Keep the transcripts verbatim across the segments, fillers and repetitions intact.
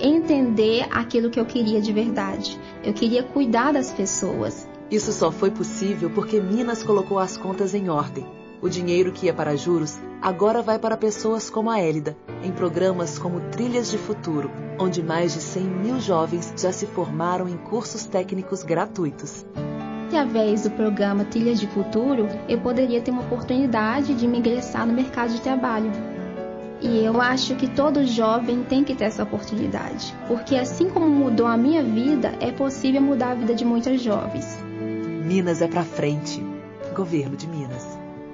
entender aquilo que eu queria de verdade. Eu queria cuidar das pessoas. Isso só foi possível porque Minas colocou as contas em ordem. O dinheiro que ia para juros agora vai para pessoas como a Hélida, em programas como Trilhas de Futuro, onde mais de cem mil jovens já se formaram em cursos técnicos gratuitos. Através do programa Trilhas de Futuro, eu poderia ter uma oportunidade de me ingressar no mercado de trabalho. E eu acho que todo jovem tem que ter essa oportunidade, porque assim como mudou a minha vida, é possível mudar a vida de muitos jovens. Minas é pra frente. Governo de Minas.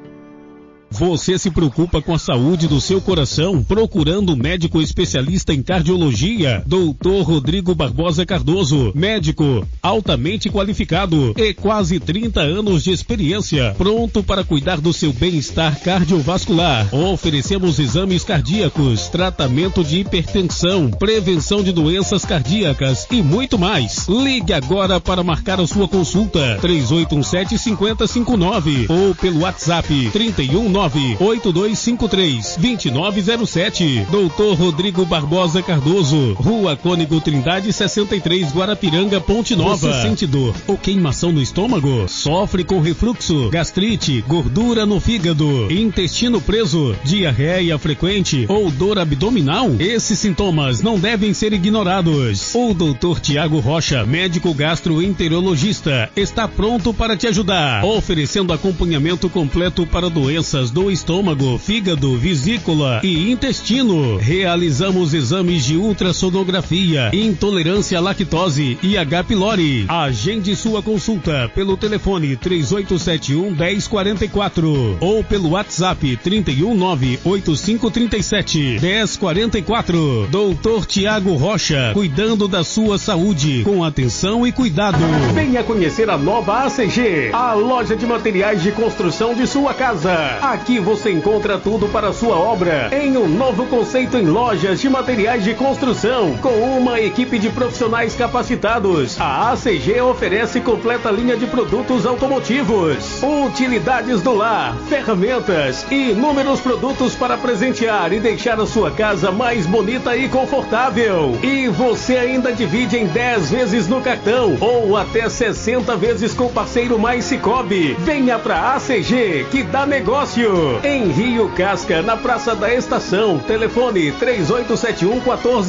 Você se preocupa com a saúde do seu coração, procurando um médico especialista em cardiologia? doutor Rodrigo Barbosa Cardoso, médico altamente qualificado e quase trinta anos de experiência, pronto para cuidar do seu bem-estar cardiovascular. Oferecemos exames cardíacos, tratamento de hipertensão, prevenção de doenças cardíacas e muito mais. Ligue agora para marcar a sua consulta, três oito um sete, cinco zero cinco nove ou pelo WhatsApp trinta e um nove oito dois cinco três, dois nove zero sete. doutor Rodrigo Barbosa Cardoso, Rua Cônego Trindade sessenta e três, Guarapiranga, Ponte Nova. Você sente dor ou queimação no estômago? Sofre com refluxo, gastrite, gordura no fígado, intestino preso, diarreia frequente ou dor abdominal? Esses sintomas não devem ser ignorados. O doutor Tiago Rocha, médico gastroenterologista, está pronto para te ajudar, oferecendo acompanhamento completo para doenças do estômago, fígado, vesícula e intestino. Realizamos exames de ultrassonografia, intolerância à lactose e H. pylori. Agende sua consulta pelo telefone três oito sete um, um zero quatro quatro ou pelo WhatsApp trinta e um nove oito cinco três sete, um zero quatro quatro. doutor Tiago Rocha, cuidando da sua saúde com atenção e cuidado. Venha conhecer a nova A C G, a loja de materiais de construção de sua casa. Aqui você encontra tudo para a sua obra em um novo conceito em lojas de materiais de construção, com uma equipe de profissionais capacitados. A A C G oferece completa linha de produtos automotivos, utilidades do lar, ferramentas e inúmeros produtos para presentear e deixar a sua casa mais bonita e confortável. E você ainda divide em dez vezes no cartão ou até sessenta vezes com o parceiro Mais Cicobi. Venha pra A C G que dá negócio. Em Rio Casca, na Praça da Estação. Telefone três oito sete um, um quatro um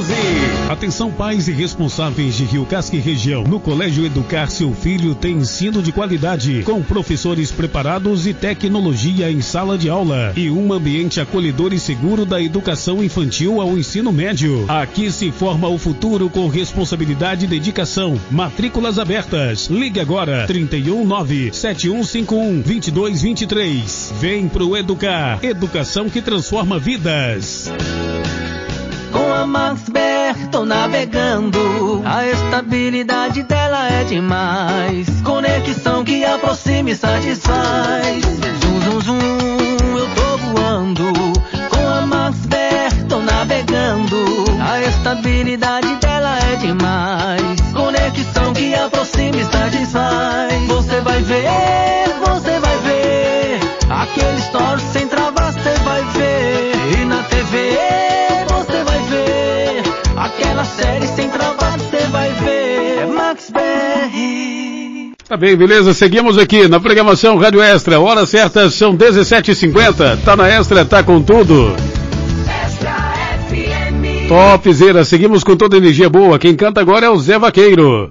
um. Atenção pais e responsáveis de Rio Casca e região. No Colégio Educar, seu filho tem ensino de qualidade, com professores preparados e tecnologia em sala de aula e um ambiente acolhedor e seguro da educação infantil ao ensino médio. Aqui se forma o futuro com responsabilidade e dedicação. Matrículas abertas. Ligue agora trinta e um nove sete um cinco um dois dois dois três. Vem pro Educar, educação que transforma vidas. Com a MaxBer tô navegando, a estabilidade dela é demais. Conexão que aproxima e satisfaz. Zum, zum, zum, eu tô voando. Com a MaxBer tô navegando, a estabilidade dela é demais. Conexão que aproxima e satisfaz. Você vai ver, você vai ver aquele story sem travar, você vai ver. E na T V você vai ver aquela série sem travar, você vai ver. É MaxBer. Tá bem, beleza? Seguimos aqui na programação Rádio Extra. Hora certa são dezessete e cinquenta. Tá na Extra, tá com tudo. Extra F M. Topzera, seguimos com toda energia boa. Quem canta agora é o Zé Vaqueiro.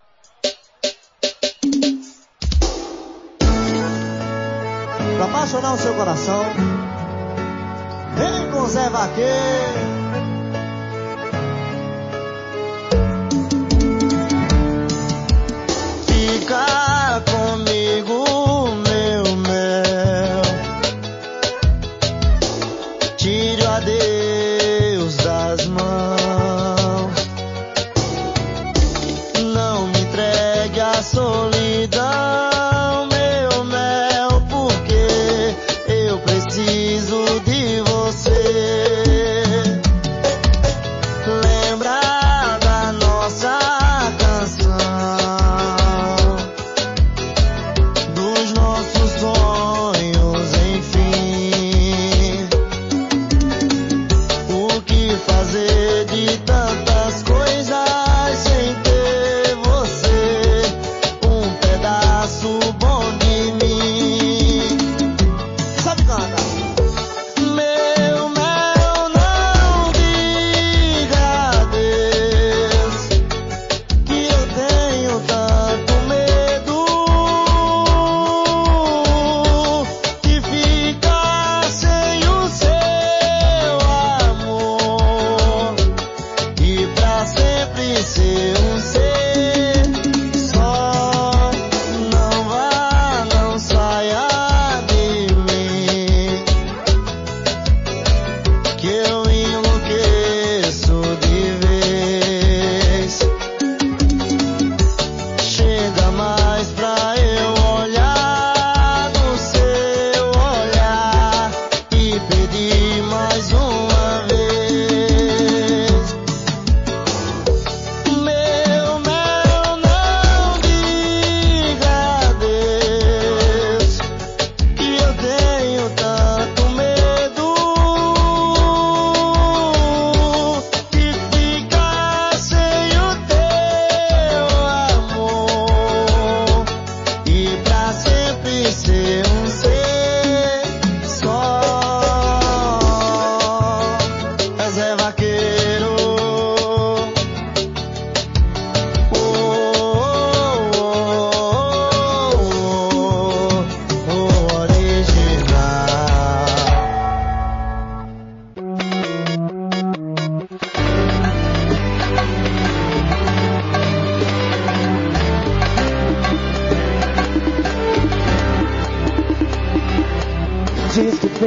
Pra apaixonar o seu coração, vem com Zé Vaqueiro. Fica comigo, meu mel. Tire o adeus das mãos. Não me entregue a solidão, meu mel, porque eu preciso de você.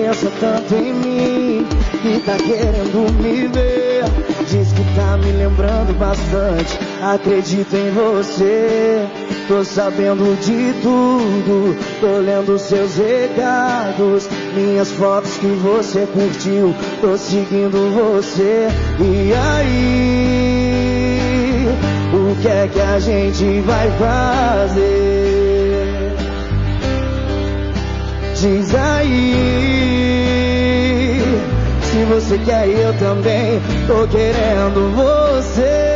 pensa tanto em mim, que tá querendo me ver. Diz que tá me lembrando bastante, acredito em você. Tô sabendo de tudo, tô lendo seus recados, minhas fotos que você curtiu, tô seguindo você. E aí, o que é que a gente vai fazer? Diz aí, se você quer eu também, tô querendo você.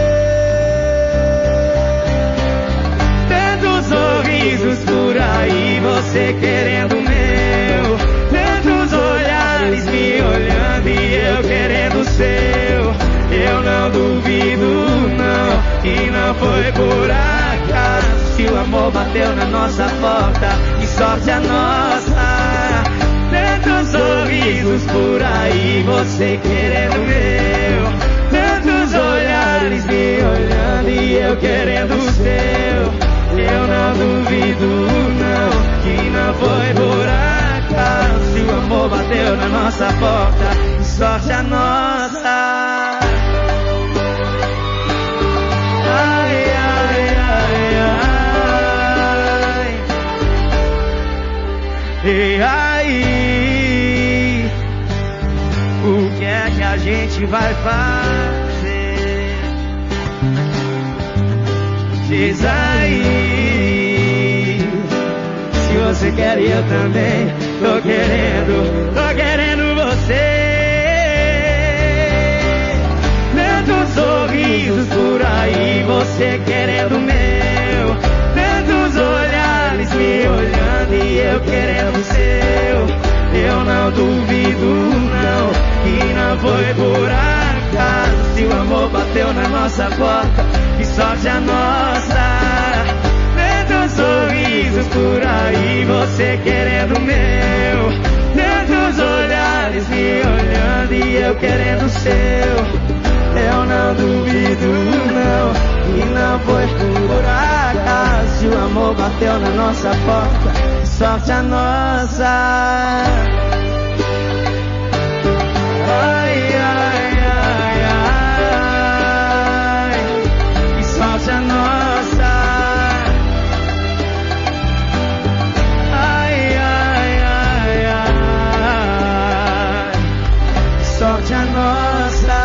Sorrisos por aí, você querendo o meu. Tantos olhares me olhando e eu querendo o seu. Eu não duvido, não, que não foi por acaso. Se o amor bateu na nossa porta, que sorte a nossa. Tantos sorrisos por aí, você querendo o meu. Tantos olhares me olhando e eu querendo o seu. Eu não duvido, não, que não foi por acaso. Se o amor bateu na nossa porta, que sorte a nossa. Ai, ai, ai, ai. E aí, o que é que a gente vai fazer? Diz aí, se você quer eu também, tô querendo, tô querendo você. Tantos sorrisos por aí, você querendo o meu. Tantos olhares me olhando e eu querendo o seu. Eu não duvido, não, que não foi por acaso. Se o amor bateu na nossa porta, que sorte a nossa. Tantos sorrisos por aí, você querendo o meu. Tantos olhares me olhando e eu querendo o seu. Eu não duvido, não, que não foi por acaso. Se o amor bateu na nossa porta, que sorte a nossa. Ai, ai, ai, ai, que sorte a nossa. Ai, ai, ai, ai, que sorte a nossa.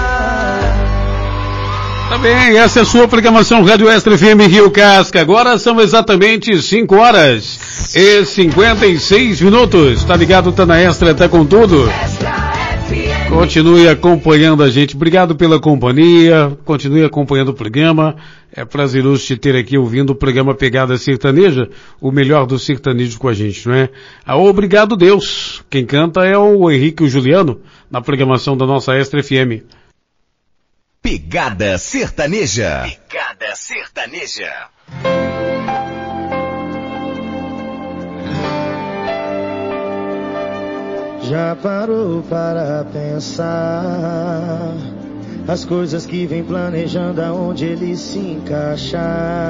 Tá bem, essa é a sua programação Rádio Extra F M Rio Casca. Agora são exatamente cinco horas e cinquenta e seis minutos. Tá ligado, tá na Extra, tá com tudo. Continue acompanhando a gente. Obrigado pela companhia. Continue acompanhando o programa. É prazeroso te ter aqui ouvindo o programa Pegada Sertaneja, o melhor do sertanejo com a gente, não é? Ah, obrigado, Deus. Quem canta é o Henrique e o Juliano, na programação da nossa Extra F M. Pegada Sertaneja. Pegada Sertaneja. Já parou para pensar as coisas que vem planejando, aonde ele se encaixar?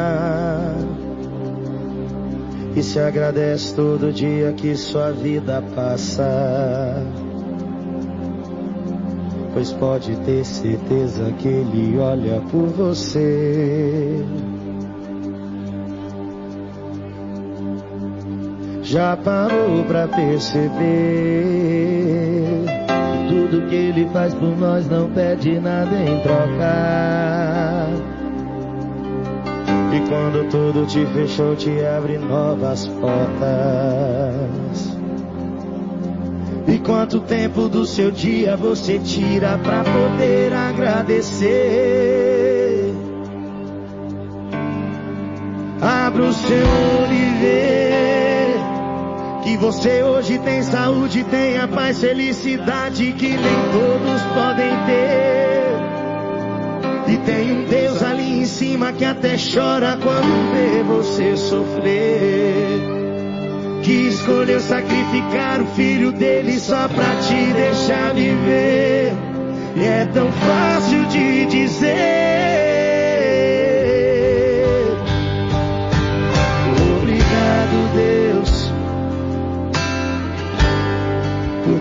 E se agradece todo dia que sua vida passa, pois pode ter certeza que ele olha por você. Já parou pra perceber que tudo que ele faz por nós não pede nada em troca? E quando tudo te fechou, te abre novas portas. E quanto tempo do seu dia você tira pra poder agradecer? Abra o seu olho e vê que você hoje tem saúde, tem a paz, felicidade que nem todos podem ter. E tem um Deus ali em cima que até chora quando vê você sofrer, que escolheu sacrificar o filho dele só pra te deixar viver. E é tão fácil de dizer: obrigado, Deus, por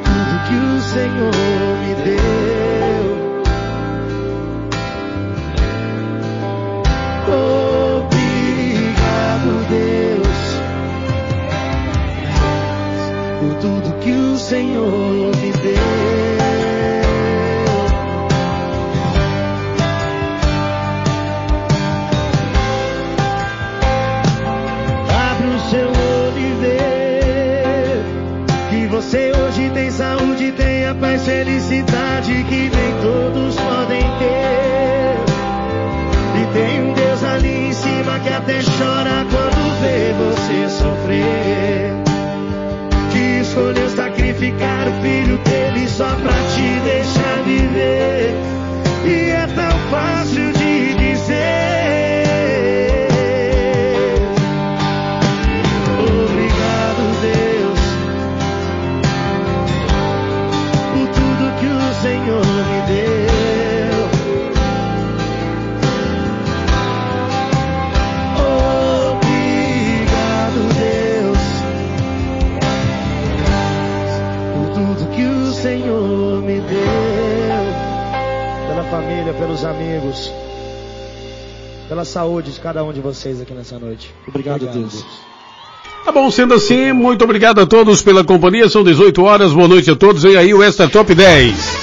felicidade que nem todos podem ter. E tem um Deus ali em cima que até chora quando vê você sofrer. Que escolheu sacrificar o filho dele só pra te deixar viver. E é tão fácil de dizer: obrigado, Deus, por tudo que o Senhor me deu. Obrigado, Deus, por tudo que o Senhor me deu. Pela família, pelos amigos, pela saúde de cada um de vocês aqui nessa noite. Obrigado, obrigado Deus. Deus. Tá bom, sendo assim, muito obrigado a todos pela companhia. São dezoito horas, boa noite a todos. Vem aí o Extra Top dez.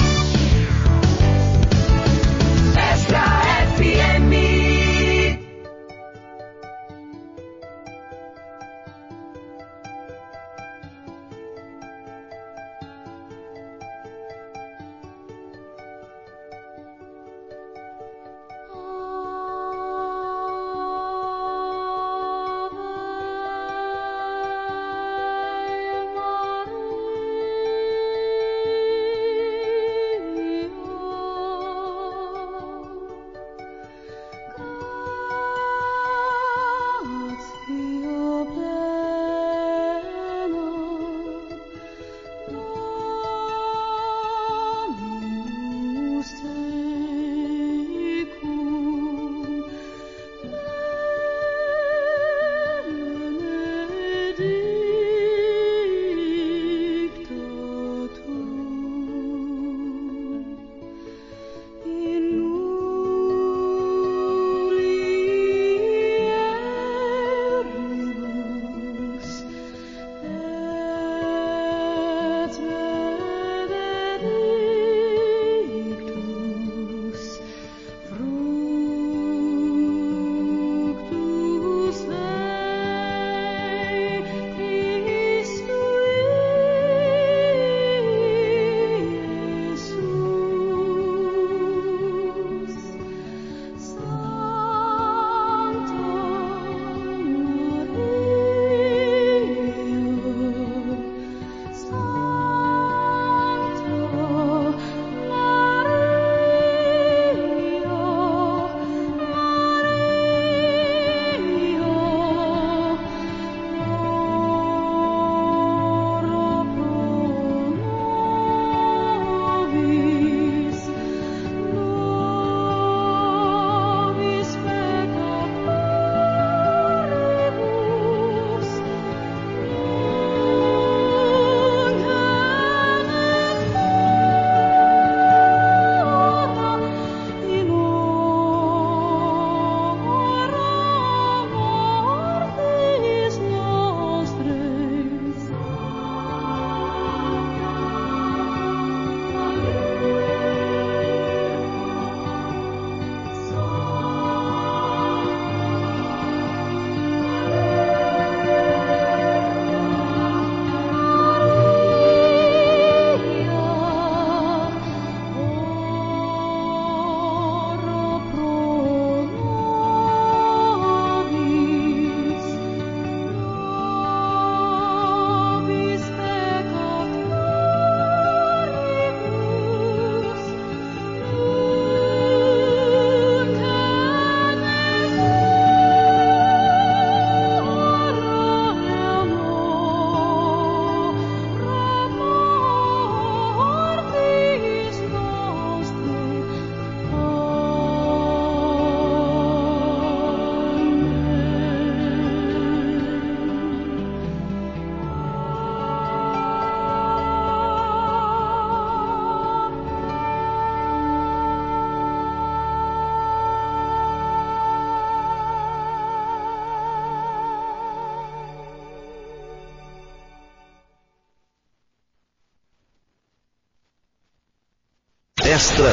Extra.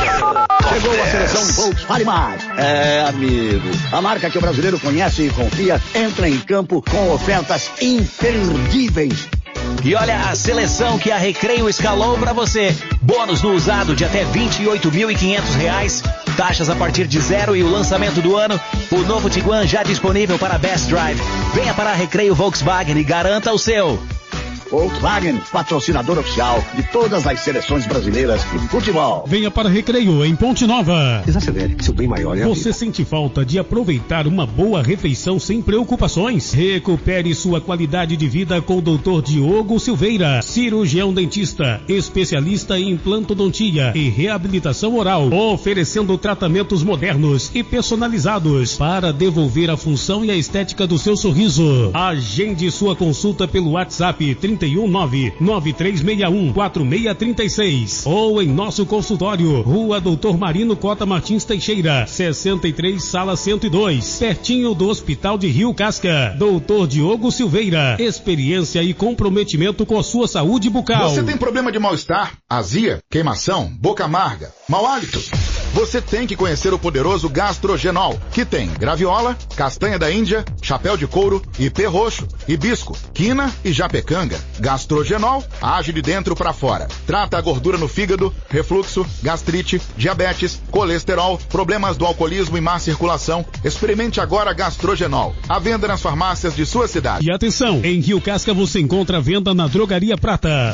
Chegou a seleção Volkswagen. É, amigo. A marca que o brasileiro conhece e confia entra em campo com ofertas imperdíveis. E olha a seleção que a Recreio escalou para você. Bônus no usado de até vinte e oito mil e quinhentos reais. Taxas a partir de zero e o lançamento do ano. O novo Tiguan já disponível para Best Drive. Venha para a Recreio Volkswagen e garanta o seu. Volkswagen, patrocinador oficial de todas as seleções brasileiras de futebol. Venha para Recreio, em Ponte Nova. Desacelere, que seu bem maior é a Você vida. sente falta de aproveitar uma boa refeição sem preocupações? Recupere sua qualidade de vida com o doutor Diogo Silveira, cirurgião dentista, especialista em implantodontia e reabilitação oral, oferecendo tratamentos modernos e personalizados para devolver a função e a estética do seu sorriso. Agende sua consulta pelo WhatsApp trinta e um nove nove três seis um quatro seis três seis ou em nosso consultório, Rua Doutor Marino Cota Martins Teixeira, sessenta e três, sala cento e dois, pertinho do Hospital de Rio Casca. doutor Diogo Silveira, experiência e comprometimento com a sua saúde bucal. Você tem problema de mal-estar, azia, queimação, boca amarga, mau hálito? Você tem que conhecer o poderoso Gastrogenol, que tem graviola, castanha da Índia, chapéu de couro, ipê roxo, hibisco, quina e japecanga. Gastrogenol age de dentro para fora. Trata a gordura no fígado, refluxo, gastrite, diabetes, colesterol, problemas do alcoolismo e má circulação. Experimente agora Gastrogenol. À venda nas farmácias de sua cidade. E atenção, em Rio Casca você encontra a venda na Drogaria Prata.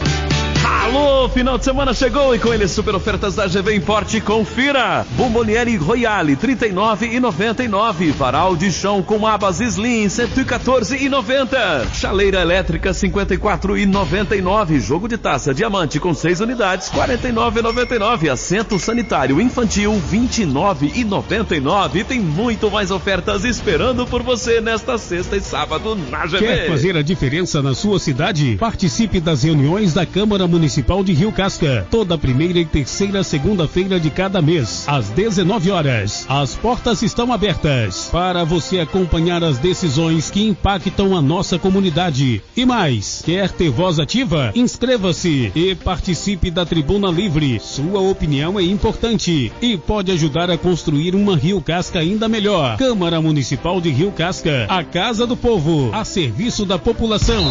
Alô, final de semana chegou e com ele super ofertas da G V Import. Confira: Bomboniere Royale trinta e nove reais e noventa e nove centavos, varal de chão com abas Slim cento e quatorze reais e noventa centavos, chaleira elétrica cinquenta e quatro reais e noventa e nove centavos, jogo de taça diamante com seis unidades quarenta e nove reais e noventa e nove centavos, assento sanitário infantil vinte e nove reais e noventa e nove centavos. E tem muito mais ofertas esperando por você nesta sexta e sábado na G V. Quer fazer a diferença na sua cidade? Participe das reuniões da Câmara Municipal de Rio Casca, toda primeira e terceira segunda-feira de cada mês, às dezenove horas. As portas estão abertas para você acompanhar as decisões que impactam a nossa comunidade. E mais, quer ter voz ativa? Inscreva-se e participe da Tribuna Livre. Sua opinião é importante e pode ajudar a construir uma Rio Casca ainda melhor. Câmara Municipal de Rio Casca, a Casa do Povo, a serviço da população.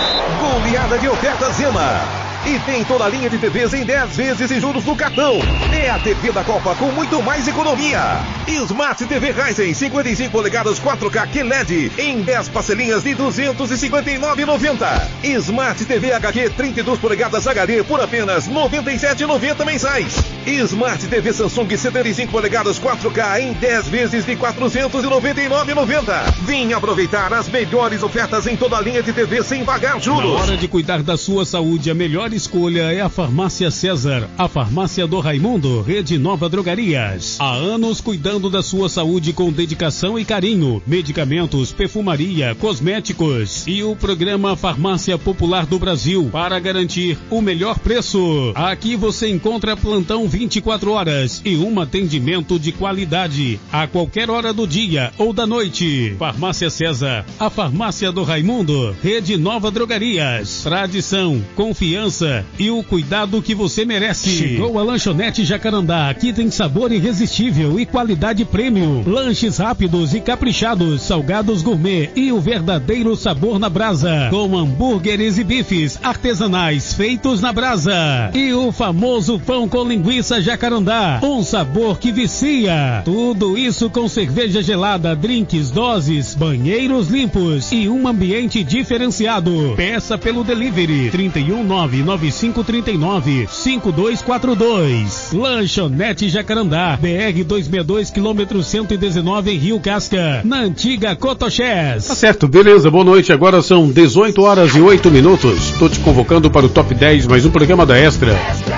Goleada de ofertas Zema. E tem toda a linha de T Vs em dez vezes sem juros no cartão. É a T V da Copa com muito mais economia. Smart T V Ryzen cinquenta e cinco polegadas quatro K Q L E D em dez parcelinhas de duzentos e cinquenta e nove reais e noventa centavos. Smart T V H Q trinta e duas polegadas H D por apenas noventa e sete reais e noventa centavos mensais. Smart T V Samsung setenta e cinco polegadas quatro K em dez vezes de quatrocentos e noventa e nove reais e noventa centavos. Vem aproveitar as melhores ofertas em toda a linha de T V sem pagar juros. Na hora de cuidar da sua saúde, a melhor escolha é a Farmácia César, a farmácia do Raimundo, Rede Nova Drogarias. Há anos cuidando da sua saúde com dedicação e carinho. Medicamentos, perfumaria, cosméticos e o programa Farmácia Popular do Brasil para garantir o melhor preço. Aqui você encontra plantão vinte e quatro horas e um atendimento de qualidade a qualquer hora do dia ou da noite. Farmácia César, a farmácia do Raimundo, Rede Nova Drogarias. Tradição, confiança e o cuidado que você merece. Chegou a Lanchonete Jacarandá. Aqui tem sabor irresistível e qualidade premium. Lanches rápidos e caprichados, salgados gourmet e o verdadeiro sabor na brasa, com hambúrgueres e bifes artesanais feitos na brasa. E o famoso pão com linguiça Jacarandá, um sabor que vicia. Tudo isso com cerveja gelada, drinks, doses, banheiros limpos e um ambiente diferenciado. Peça pelo delivery trinta e um nove nove cinco três nove cinco dois quatro dois. Lanchonete Jacarandá, B R duzentos e sessenta e dois, quilômetro cento e dezenove em Rio Casca, na antiga Cotoxés. Tá certo, beleza, boa noite. Agora são dezoito horas e oito minutos. Tô te convocando para o Top dez, mais um programa da Extra.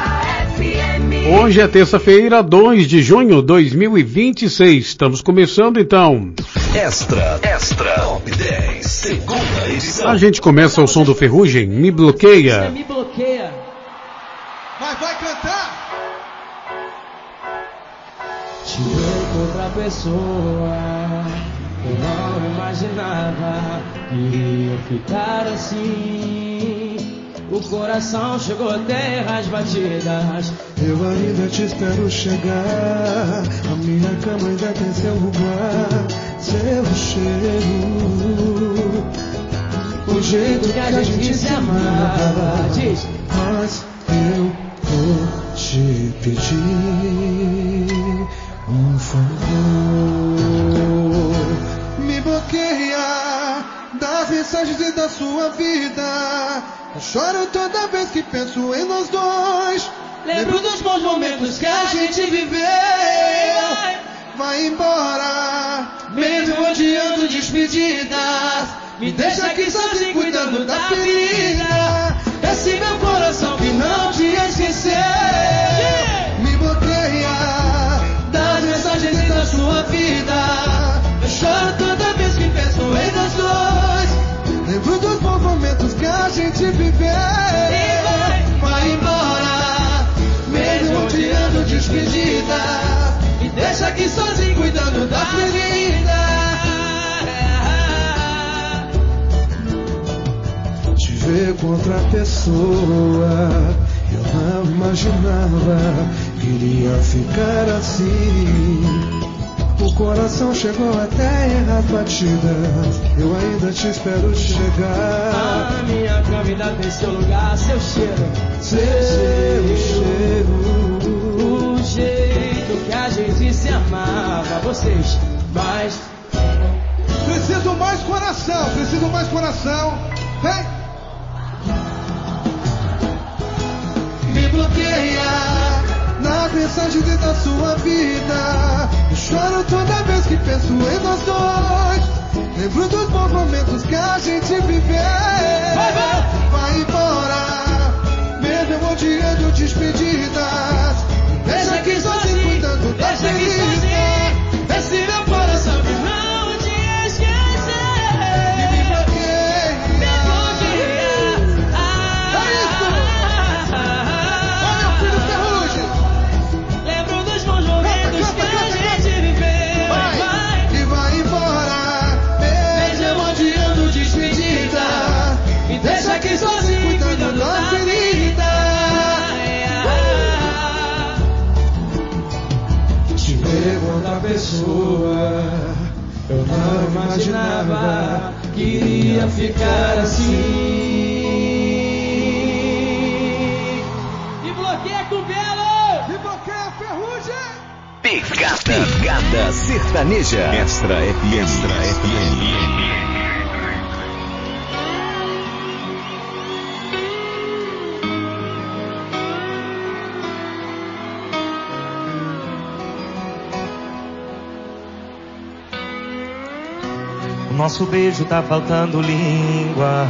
Hoje é terça-feira, dois de junho de dois mil e vinte e seis. Estamos começando então. Extra, Extra Top dez, segunda edição. A gente começa ao som do Ferrugem, Me Bloqueia. Você me bloqueia. Mas vai cantar. Te dei com outra pessoa. Eu não imaginava que ia ficar assim. O coração chegou até as batidas. Eu ainda te espero chegar. A minha cama ainda tem seu lugar, seu cheiro. O jeito que a gente se se amava. Diz. Mas eu vou te pedir um favor. Me bloqueia das mensagens e da sua vida. Eu choro toda vez que penso em nós dois. Lembro dos bons momentos que a gente viveu. Vai embora, mesmo odiando despedidas. Me deixa aqui sozinho cuidando da ferida. Esse meu coração que não te esqueceu. Me bloqueia das mensagens e da sua vida. Eu choro toda vez que penso em nós dois. Lembro dos bons momentos que a gente viveu. Vai embora, mesmo odiando despedida. Me deixa aqui sozinho cuidando da ferida. Te ver com outra pessoa, eu não imaginava que iria ficar assim. O coração chegou até errar a batida. Eu ainda te espero chegar. A minha cama ainda tem seu lugar, seu cheiro. Seu cheiro. O jeito que a gente se amava. Vocês, mais. Preciso mais coração, preciso mais coração. Vem. Me bloqueia nas mensagens da sua vida. Eu choro toda vez que penso em nós dois. Lembro dos bons momentos que a gente viveu. Vai, vai. Vai embora, mesmo odiando despedidas. Deixa aqui sozinho, cuidando da ferida. Esse meu coração que não te esqueceu. E me bloqueia. Me bloqueia. É isso. Olha meu filho Ferrugem. Lembro dos bons momentos que a gente viveu. Vai, vai. E vai embora, mesmo odiando despedida. Me deixa aqui sozinho, cuidando da ferida. Te ver com outra pessoa, eu não imaginava que iria ficar assim. Me bloqueia com Belo! Me bloqueia Ferrugem! Pegada, pegada sertaneja. Extra F M. Extra F M. Nosso beijo tá faltando língua.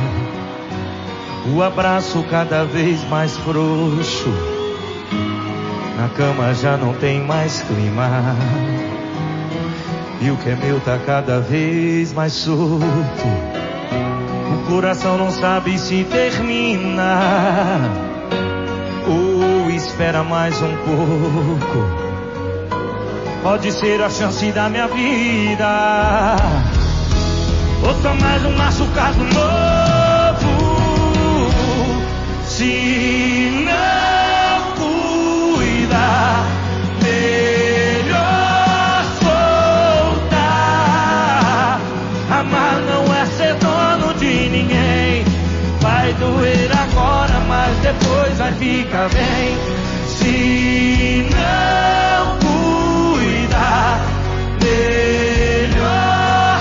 O abraço cada vez mais frouxo. Na cama já não tem mais clima. E o que é meu tá cada vez mais solto. O coração não sabe se termina ou espera mais um pouco. Pode ser a chance da minha vida. Ou só mais um machucado novo. Se não cuidar, melhor soltar. Amar não é ser dono de ninguém. Vai doer agora, mas depois vai ficar bem. Se não cuidar, melhor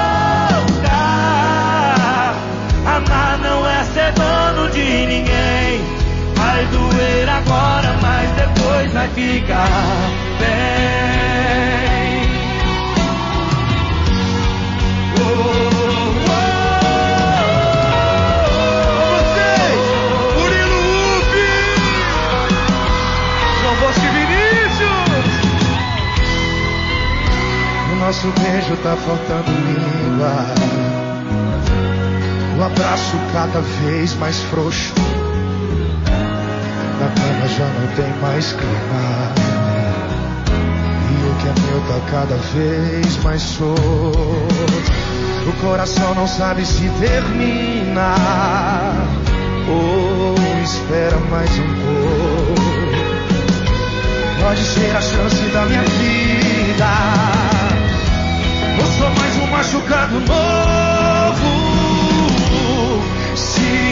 soltar. Amar não é ser dono de ninguém. Vai doer agora, mas depois vai ficar bem. Oh, oh, Vocês, Murilo Upi, João Bosco e Vinícius. O nosso beijo tá faltando língua. O abraço cada vez mais frouxo. Na cama já não tem mais clima. E o que é meu tá cada vez mais solto. O coração não sabe se termina ou espera mais um pouco. Pode ser a chance da minha vida. Eu sou mais um machucado novo. Se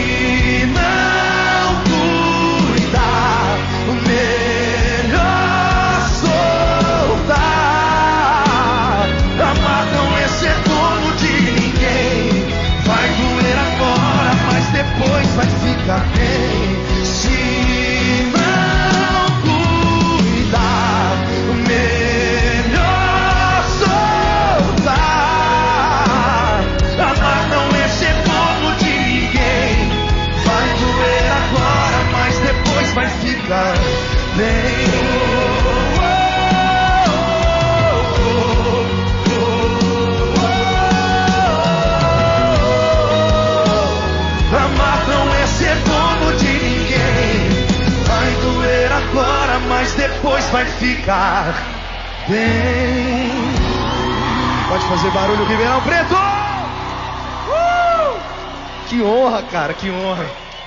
ficar bem. Pode fazer barulho, Ribeirão Preto! Uh! Que honra, cara, que honra.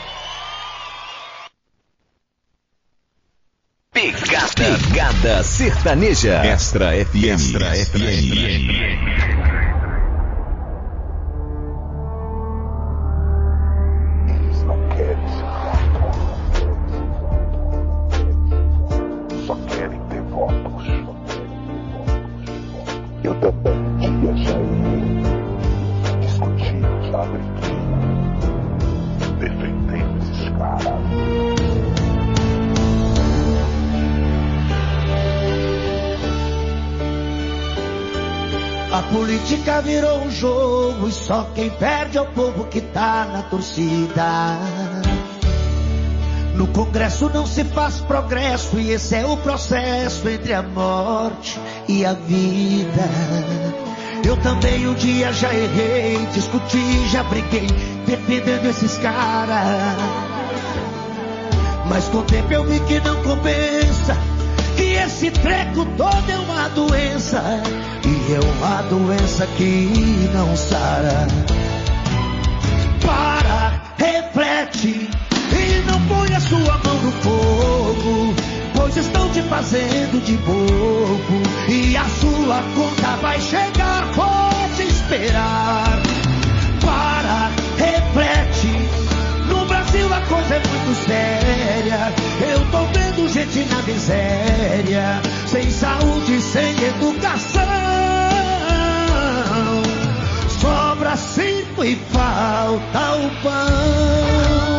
Pegada, Pegada Sertaneja. Extra F M. Extra F M. Só querem ter votos. Eu também um dia já ia discutir, já briguei, defendendo esses caras. A política virou um jogo e só quem perde é o povo que tá na torcida. No Congresso não se faz progresso e esse é o processo entre a morte e a vida. Eu também um dia já errei, discuti, já briguei, defendendo esses caras. Mas com o tempo eu vi que não compensa, que esse treco todo é uma doença, e é uma doença que não sara. Para, reflete e não põe a sua mão no fogo, pois estão te fazendo de bobo, e a sua conta vai chegar, pode esperar. Para, reflete, no Brasil a coisa é muito séria. Eu tô vendo gente na miséria, sem saúde, sem educação. Sobra cinco e falta o pão.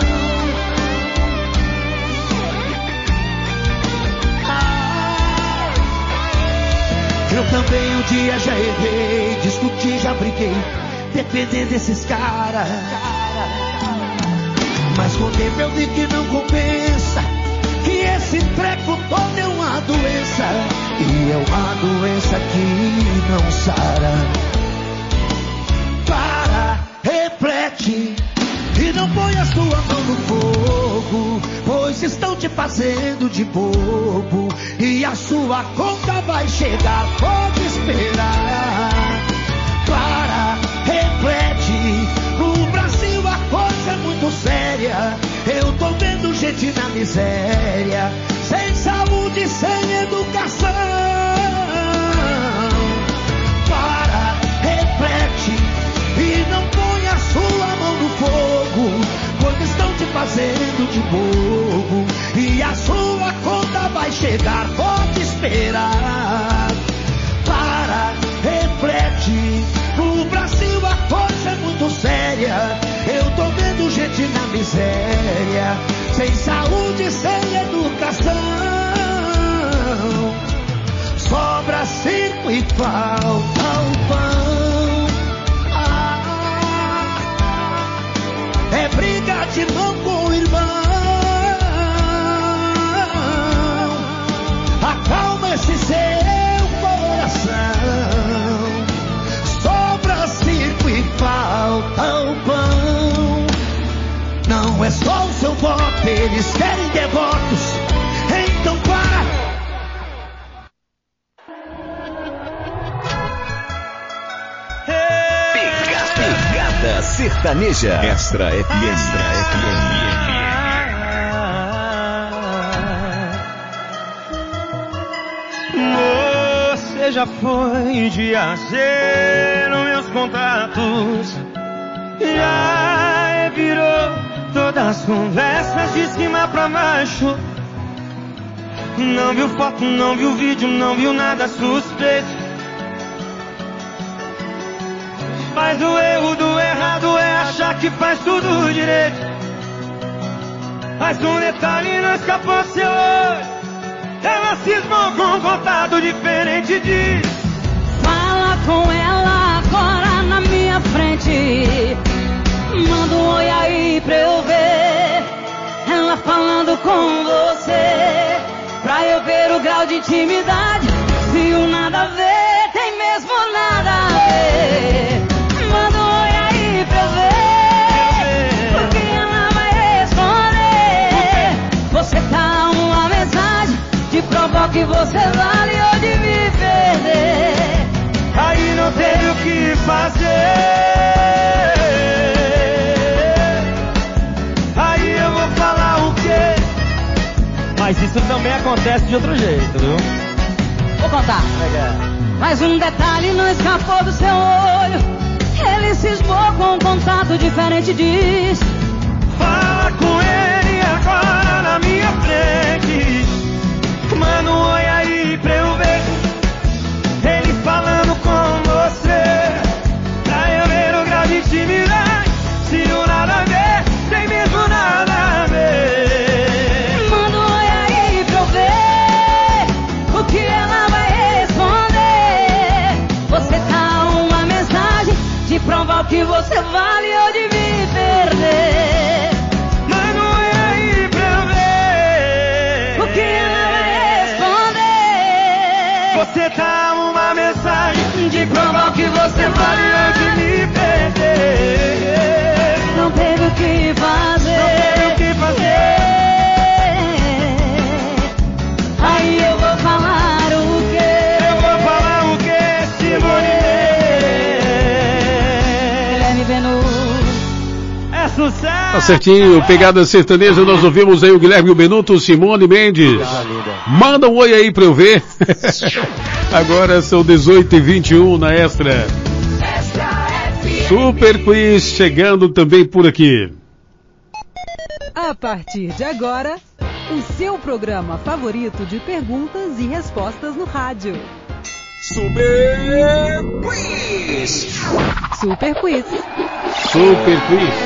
Eu também um dia já errei, discuti, já briguei, defendendo esses caras. Mas com o tempo eu vi que não compensa, que esse treco todo é uma doença, e é uma doença que não sara. Para, reflete e não põe a sua mão no fogo, pois estão te fazendo de bobo, e a sua conta vai chegar, pode esperar. Para, reflete, no Brasil a coisa é muito séria. Eu tô vendo gente na miséria, sem saúde, sem educação. Para, reflete e não põe a sua mão no fogo, pois estão te fazendo de bobo, e a sua conta vai chegar, pode esperar. Para, reflete, no Brasil a coisa é muito séria. Eu tô vendo gente na miséria, sem saúde, sem educação. Sobra cinco e falta o pão. Ah, é briga de irmão com irmão. Acalma esse seu coração. Sobra cinco e falta o pão. Não é só o seu voto, eles querem devotos. Então para. Pegada Sertaneja. Extra F M. Extra F M. Você já foi de nos meus contatos, já virou todas as conversas de cima pra baixo. Não viu foto, não viu vídeo, não viu nada suspeito. Mas o erro do errado é achar que faz tudo direito. Mas um detalhe não escapou seu olho, ela cismou com um contato diferente de... Fala com ela agora na minha frente, manda um oi aí pra eu ver ela falando com você, pra eu ver o grau de intimidade. Se o nada a ver tem mesmo nada a ver, manda um oi aí pra eu ver, porque ela vai responder. Você tá uma mensagem de provoca e você de outro jeito, viu? Vou contar. Mas um detalhe não escapou do seu olho. Ele cismou com um contato diferente, diz: fala com ele agora na minha frente. Manda um oi aí pra eu ver. Ele falando com você, pra eu ver o grau de intimidade. Se o nada a ver, tem mesmo nada a ver. Manda um oi aí pra eu ver o que ela vai responder. Você tá uma mensagem de provar o que você vale ou de me perder. Manda um oi aí pra eu ver o que ela vai responder. Você tá uma mensagem de provar o que você vale ou de me perder. Não teve o que fazer. Não teve o que fazer. Aí eu vou falar o quê? Eu vou falar o quê, Simone? Guilherme Benuto. É sucesso. Tá certinho, pegada sertaneja, nós ouvimos aí o Guilherme Benuto, Simone Mendes. Manda um oi aí pra eu ver. Agora são dezoito e vinte e um na Extra. Super Quiz chegando também por aqui. A partir de agora, o seu programa favorito de perguntas e respostas no rádio. Super Quiz. Super Quiz. Super Quiz.